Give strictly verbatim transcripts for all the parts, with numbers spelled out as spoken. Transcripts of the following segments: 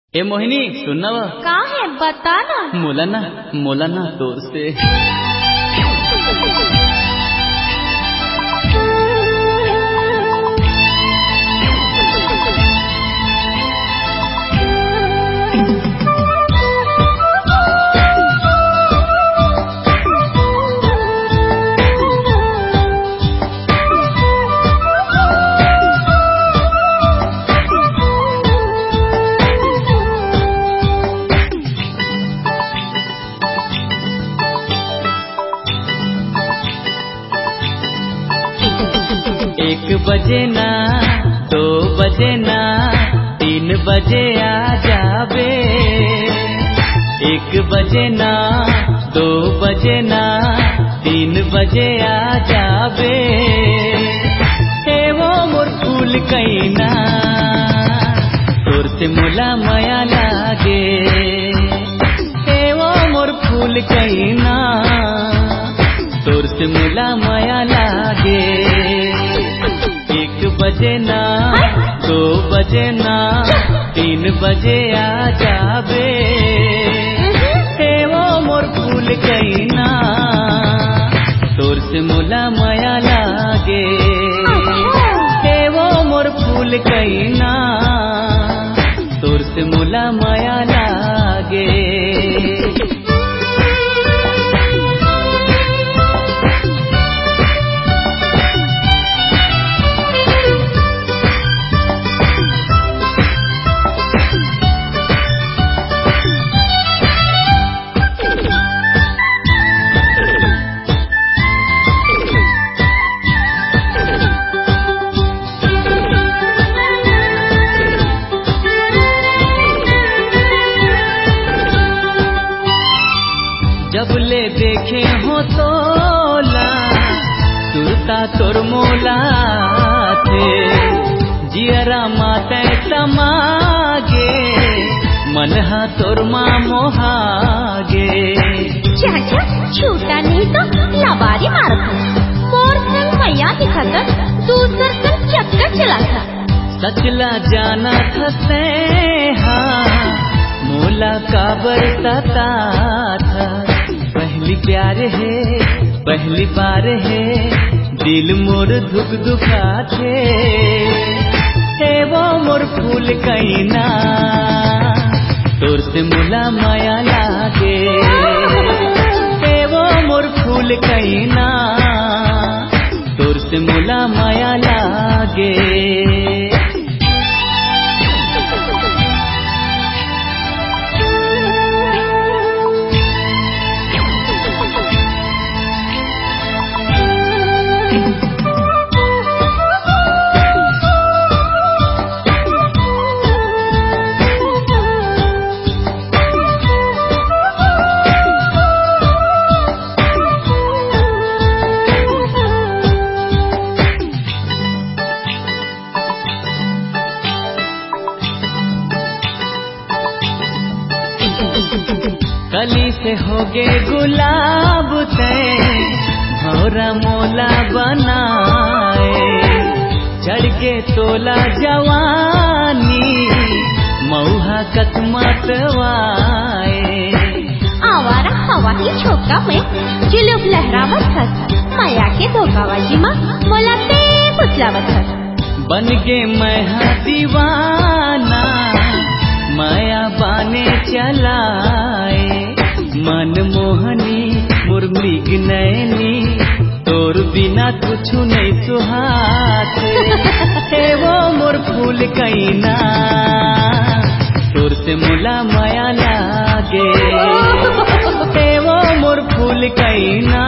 ए मोहिनी सुनना वा का है बता ना। मोला ना मोला ना तोर से एक बजे ना दो बजे ना तीन बजे आ जावे। एक बजे ना दो बजे ना तीन बजे आ जावे। हे वो मोर फूल कैना तोर से मोला माया लागे। हे वो मोर फूल कैना तोर से मोला माया लागे। एक बजे ना दो बजे ना तीन बजे आ जावे। हे वो मोर फूल कैना तोर से मोला माया लागे। हे वो मोर फूल कैना तोर से मोला माया लागे। जब ले देखे हो तोला सुरता तोर मोला थे। जियरा माते समागे मनहा तोर माँ मोहागे। चाचा छूटा नहीं तो लबारी मारा था। मोर संग मैया दिखाता दूसर संग चक्कर चला था। सचला जाना था सेहा मोला काबर सता था। पहली प्यार है पहली बार है दिल मोर धुक धुका थे। हे वो मोर फूल कैना तोर से मोला माया लागे। हे वो मोर फूल कैना तोर से मोला माया लागे। कली से होगे गुलाब ते भौरा मोला बनाए। चढ़ के तोला जवानी मऊहा कतमतवाए। आवारा हवा की छोका में जुलूफ लहरावत था। माया के धोखाबाजी माँ मोला ते पुछलावत था। बन गे मैं हा दीवाना माया बाने चलाए। मन मोहनी मुरमृग नैनी तोर बिना कुछ नहीं सुहाते। हे वो मोर फूल कैना तोर से मोला माया लागे। हे वो मोर फूल कैना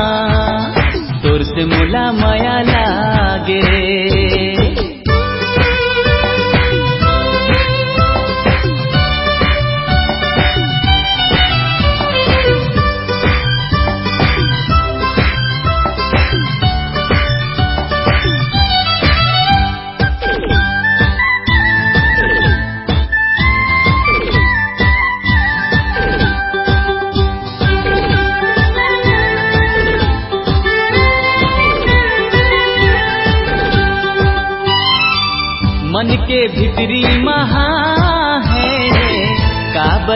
तोर से मोला माया लागे। मन के भीतरी महा है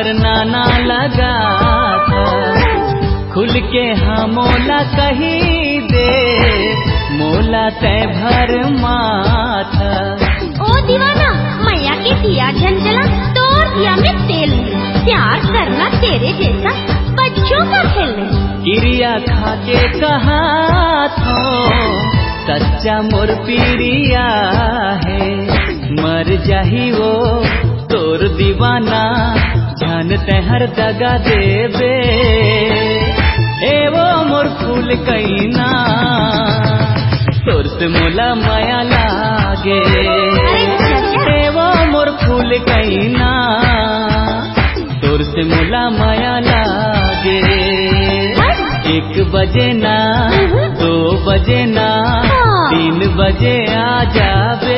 वरना ना लगा था। खुल के हाँ मोला कही दे, मोला तय भर माथा। ओ दीवाना मैया के दिया झंझला, तोड़ दिया मैं तेल में। प्यार करना तेरे जैसा बच्चों का खेल है। क्रिया खा के कहा तो सच्चा मोर पीरिया है। मर जाही वो तोर दीवाना, जान हर दगा देवे। ए वो मोर फूल कैना, तोर से मोला माया लागे। ए वो मोर फूल कैना, तोर से मोला माया लागे। एक बजे ना दो बजे ना तीन बजे आ जावे।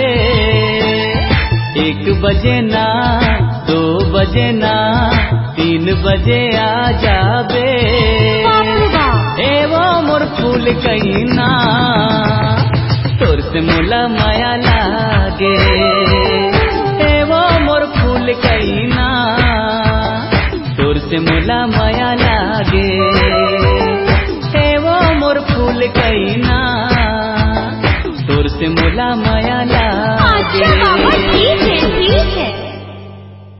एक बजे ना दो बजे ना तीन बजे आ जावे। ए वो मोर फूल कैना, तोर से मोला माया लागे। ए वो मोर फूल कैना, तोर से मोला माया लागे। ए वो मोर फूल कैना, तोर से मोला